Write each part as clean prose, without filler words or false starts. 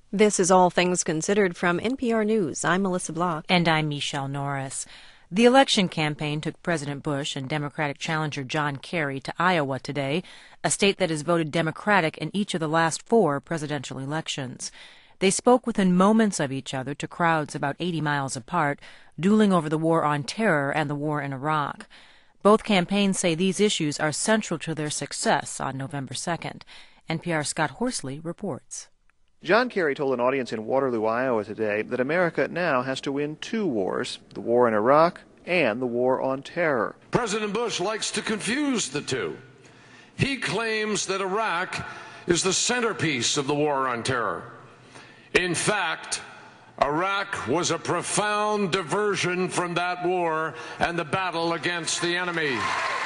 This is All Things Considered from NPR News. I'm Melissa Block. And I'm Michelle Norris. The election campaign took President Bush and Democratic challenger John Kerry to Iowa today, a state that has voted Democratic in each of the last 4 presidential elections. They spoke within moments of each other to crowds about 80 miles apart, dueling over the war on terror and the war in Iraq. Both campaigns say these issues are central to their success on November 2nd. NPR's Scott Horsley reports. John Kerry told an audience in Waterloo, Iowa today that America now has to win 2 wars, the war in Iraq and the war on terror. President Bush likes to confuse the two. He claims that Iraq is the centerpiece of the war on terror. In fact, Iraq was a profound diversion from that war and the battle against the enemy.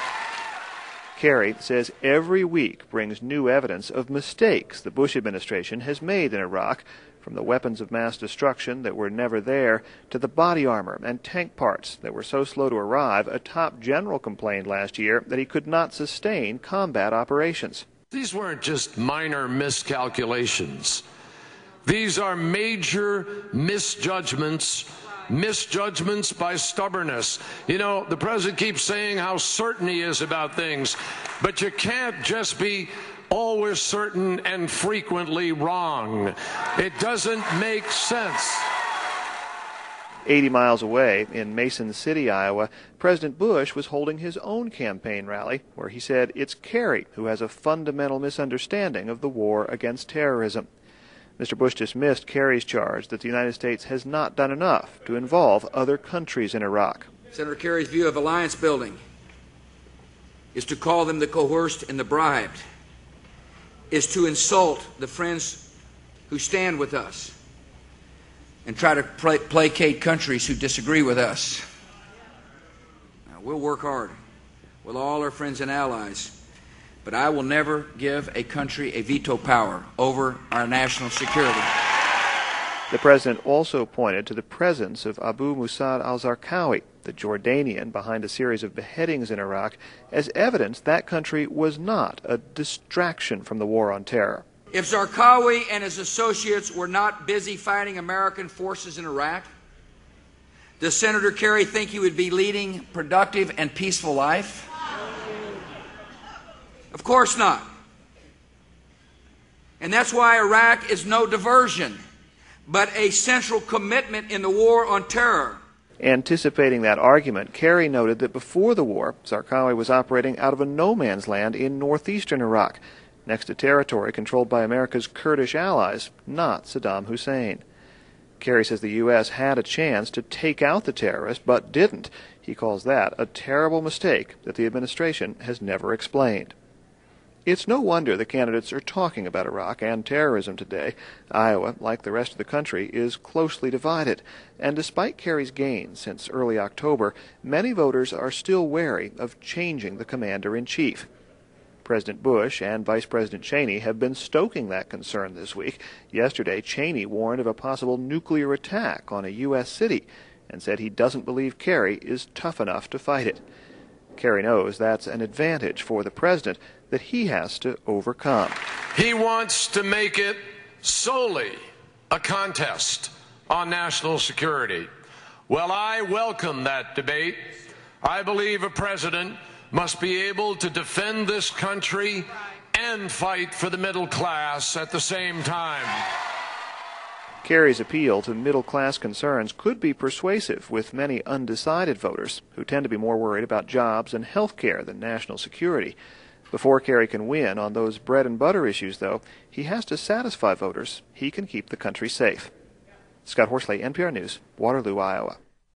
Kerry says every week brings new evidence of mistakes the Bush administration has made in Iraq, from the weapons of mass destruction that were never there to the body armor and tank parts that were so slow to arrive. A top general complained last year that he could not sustain combat operations. These weren't just minor miscalculations. These are major misjudgments by stubbornness. You know, the president keeps saying how certain he is about things, but you can't just be always certain and frequently wrong. It doesn't make sense. 80 miles away in Mason City, Iowa, President Bush was holding his own campaign rally where he said it's Kerry who has a fundamental misunderstanding of the war against terrorism. Mr. Bush dismissed Kerry's charge that the United States has not done enough to involve other countries in Iraq. Senator Kerry's view of alliance building is to call them the coerced and the bribed, is to insult the friends who stand with us and try to placate countries who disagree with us. Now, we'll work hard with all our friends and allies, but I will never give a country a veto power over our national security. The president also pointed to the presence of Abu Musab al-Zarqawi, the Jordanian behind a series of beheadings in Iraq, as evidence that country was not a distraction from the war on terror. If Zarqawi and his associates were not busy fighting American forces in Iraq, does Senator Kerry think he would be leading a productive and peaceful life? Of course not. And that's why Iraq is no diversion, but a central commitment in the war on terror. Anticipating that argument, Kerry noted that before the war, Zarqawi was operating out of a no-man's land in northeastern Iraq, next to territory controlled by America's Kurdish allies, not Saddam Hussein. Kerry says the U.S. had a chance to take out the terrorist, but didn't. He calls that a terrible mistake that the administration has never explained. It's no wonder the candidates are talking about Iraq and terrorism today. Iowa, like the rest of the country, is closely divided. And despite Kerry's gains since early October, many voters are still wary of changing the commander-in-chief. President Bush and Vice President Cheney have been stoking that concern this week. Yesterday, Cheney warned of a possible nuclear attack on a U.S. city and said he doesn't believe Kerry is tough enough to fight it. Kerry knows that's an advantage for the president that he has to overcome. He wants to make it solely a contest on national security. Well, I welcome that debate. I believe a president must be able to defend this country and fight for the middle class at the same time. Kerry's appeal to middle-class concerns could be persuasive with many undecided voters who tend to be more worried about jobs and health care than national security. Before Kerry can win on those bread-and-butter issues, though, he has to satisfy voters he can keep the country safe. Scott Horsley, NPR News, Waterloo, Iowa.